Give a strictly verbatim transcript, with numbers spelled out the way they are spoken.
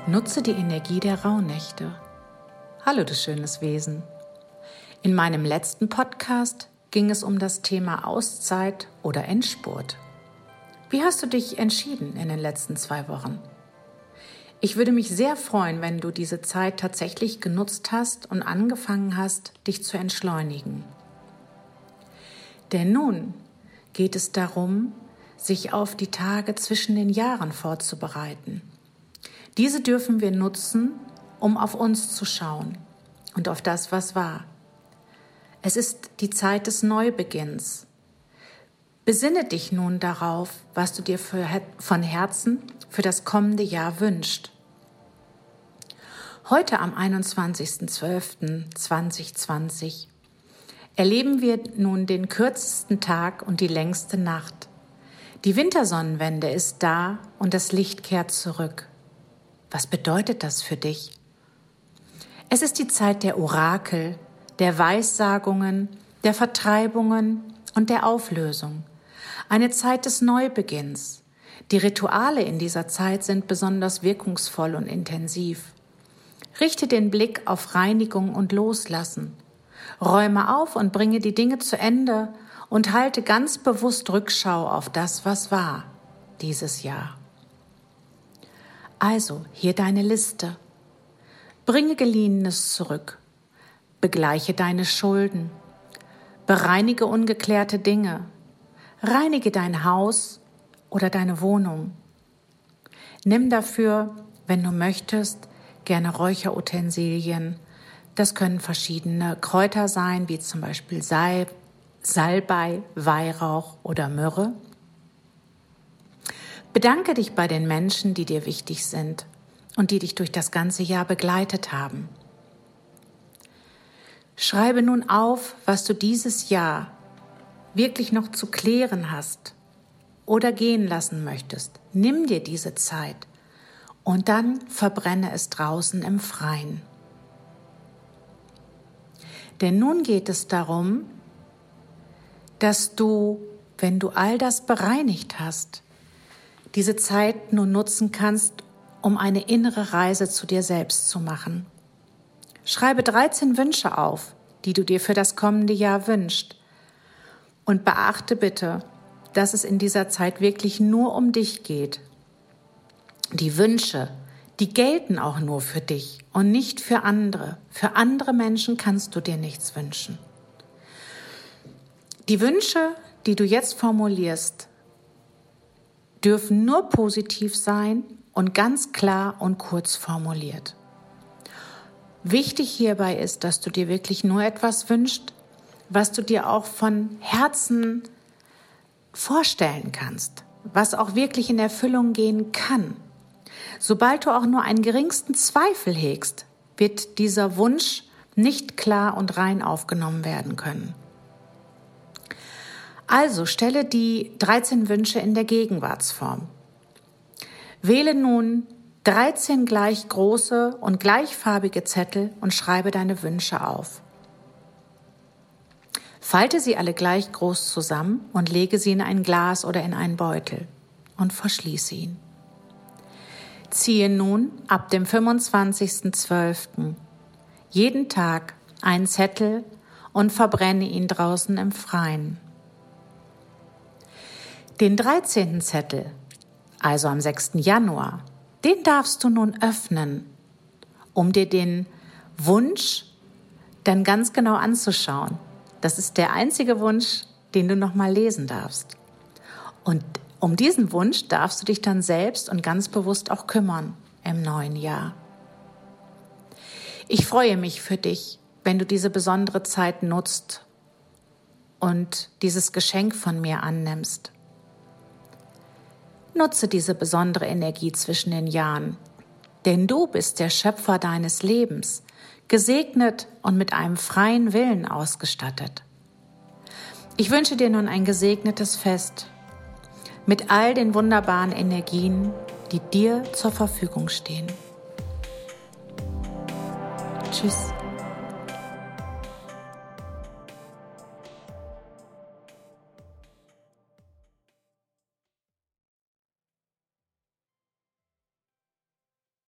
Nutze die Energie der Rauhnächte. Hallo, du schönes Wesen. In meinem letzten Podcast ging es um das Thema Auszeit oder Endspurt. Wie hast du dich entschieden in den letzten zwei Wochen? Ich würde mich sehr freuen, wenn du diese Zeit tatsächlich genutzt hast und angefangen hast, dich zu entschleunigen. Denn nun geht es darum, sich auf die Tage zwischen den Jahren vorzubereiten. Diese dürfen wir nutzen, um auf uns zu schauen und auf das, was war. Es ist die Zeit des Neubeginns. Besinne dich nun darauf, was du dir für, von Herzen für das kommende Jahr wünschst. Heute am einundzwanzigsten zwölften zweitausendzwanzig erleben wir nun den kürzesten Tag und die längste Nacht. Die Wintersonnenwende ist da und das Licht kehrt zurück. Was bedeutet das für dich? Es ist die Zeit der Orakel, der Weissagungen, der Vertreibungen und der Auflösung. Eine Zeit des Neubeginns. Die Rituale in dieser Zeit sind besonders wirkungsvoll und intensiv. Richte den Blick auf Reinigung und Loslassen. Räume auf und bringe die Dinge zu Ende und halte ganz bewusst Rückschau auf das, was war dieses Jahr. Also, hier deine Liste. Bringe Geliehenes zurück. Begleiche deine Schulden. Bereinige ungeklärte Dinge. Reinige dein Haus oder deine Wohnung. Nimm dafür, wenn du möchtest, gerne Räucherutensilien. Das können verschiedene Kräuter sein, wie zum Beispiel Salb, Salbei, Weihrauch oder Myrrhe. Bedanke dich bei den Menschen, die dir wichtig sind und die dich durch das ganze Jahr begleitet haben. Schreibe nun auf, was du dieses Jahr wirklich noch zu klären hast oder gehen lassen möchtest. Nimm dir diese Zeit und dann verbrenne es draußen im Freien. Denn nun geht es darum, dass du, wenn du all das bereinigt hast, diese Zeit nun nutzen kannst, um eine innere Reise zu dir selbst zu machen. Schreibe dreizehn Wünsche auf, die du dir für das kommende Jahr wünschst. Und beachte bitte, dass es in dieser Zeit wirklich nur um dich geht. Die Wünsche, die gelten auch nur für dich und nicht für andere. Für andere Menschen kannst du dir nichts wünschen. Die Wünsche, die du jetzt formulierst, dürfen nur positiv sein und ganz klar und kurz formuliert. Wichtig hierbei ist, dass du dir wirklich nur etwas wünschst, was du dir auch von Herzen vorstellen kannst, was auch wirklich in Erfüllung gehen kann. Sobald du auch nur einen geringsten Zweifel hegst, wird dieser Wunsch nicht klar und rein aufgenommen werden können. Also stelle die dreizehn Wünsche in der Gegenwartsform. Wähle nun dreizehn gleich große und gleichfarbige Zettel und schreibe deine Wünsche auf. Falte sie alle gleich groß zusammen und lege sie in ein Glas oder in einen Beutel und verschließe ihn. Ziehe nun ab dem fünfundzwanzigsten zwölften jeden Tag einen Zettel und verbrenne ihn draußen im Freien. Den dreizehnten Zettel, also am sechsten Januar, den darfst du nun öffnen, um dir den Wunsch dann ganz genau anzuschauen. Das ist der einzige Wunsch, den du noch mal lesen darfst. Und um diesen Wunsch darfst du dich dann selbst und ganz bewusst auch kümmern im neuen Jahr. Ich freue mich für dich, wenn du diese besondere Zeit nutzt und dieses Geschenk von mir annimmst. Nutze diese besondere Energie zwischen den Jahren, denn du bist der Schöpfer deines Lebens, gesegnet und mit einem freien Willen ausgestattet. Ich wünsche dir nun ein gesegnetes Fest mit all den wunderbaren Energien, die dir zur Verfügung stehen. Tschüss.